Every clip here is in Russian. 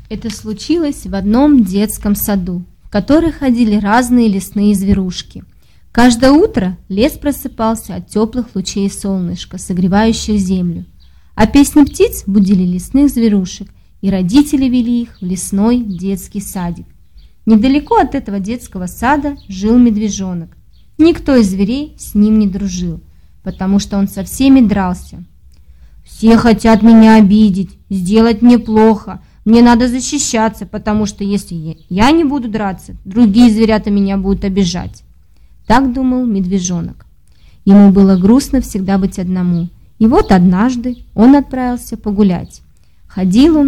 Это случилось в одном детском саду, в который ходили разные лесные зверушки. Каждое утро лес просыпался от теплых лучей солнышка, согревающих землю, а песни птиц будили лесных зверушек, и родители вели их в лесной детский садик. Недалеко от этого детского сада жил медвежонок. Никто из зверей с ним не дружил, потому что он со всеми дрался. «Все хотят меня обидеть, сделать мне плохо. Мне надо защищаться, потому что если я не буду драться, другие зверята меня будут обижать». Так думал медвежонок. Ему было грустно всегда быть одному. И вот однажды он отправился погулять. Ходил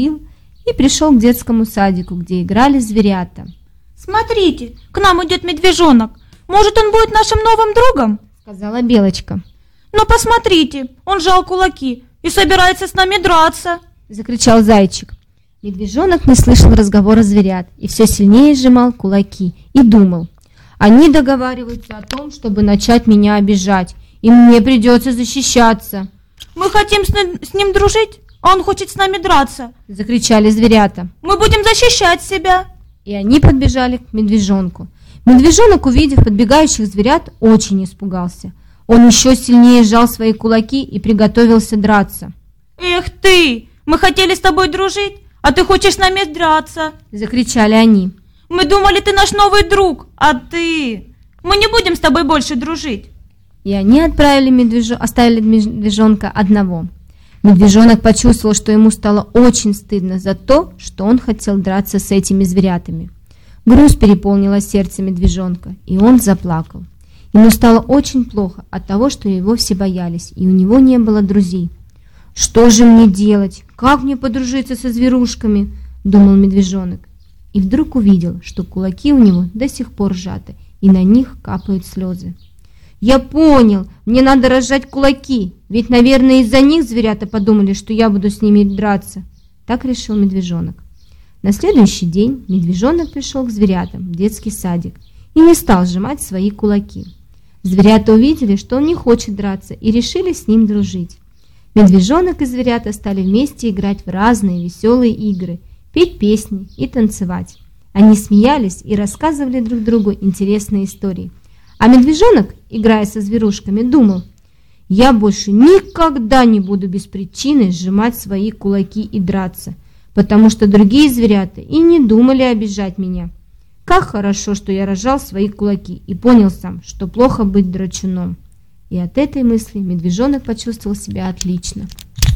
и пришел к детскому садику, где играли зверята. «Смотрите, к нам идет медвежонок. Может, он будет нашим новым другом?» — сказала Белочка. «Но посмотрите, он сжал кулаки и собирается с нами драться!» — закричал Зайчик. Медвежонок не слышал разговора зверят и все сильнее сжимал кулаки и думал: «Они договариваются о том, чтобы начать меня обижать, и мне придется защищаться». «Мы хотим с ним дружить, а он хочет с нами драться!» — закричали зверята. «Мы будем защищать себя!» И они подбежали к медвежонку. Медвежонок, увидев подбегающих зверят, очень испугался. Он еще сильнее сжал свои кулаки и приготовился драться. «Эх ты! Мы хотели с тобой дружить, а ты хочешь с нами драться!» — закричали они. «Мы думали, ты наш новый друг, а ты... Мы не будем с тобой больше дружить!» И они оставили медвежонка одного. Медвежонок почувствовал, что ему стало очень стыдно за то, что он хотел драться с этими зверятами. Грусть переполнила сердце медвежонка, и он заплакал. Ему стало очень плохо от того, что его все боялись, и у него не было друзей. «Что же мне делать? Как мне подружиться со зверушками?» – думал медвежонок. И вдруг увидел, что кулаки у него до сих пор сжаты, и на них капают слезы. «Я понял, мне надо разжать кулаки, ведь, наверное, из-за них зверята подумали, что я буду с ними драться». Так решил медвежонок. На следующий день медвежонок пришел к зверятам в детский садик и не стал сжимать свои кулаки. Зверята увидели, что он не хочет драться, и решили с ним дружить. Медвежонок и зверята стали вместе играть в разные веселые игры, петь песни и танцевать. Они смеялись и рассказывали друг другу интересные истории. А медвежонок, играя со зверушками, думал: «Я больше никогда не буду без причины сжимать свои кулаки и драться, потому что другие зверята и не думали обижать меня. Как хорошо, что я разжал свои кулаки и понял сам, что плохо быть драчуном». И от этой мысли медвежонок почувствовал себя отлично.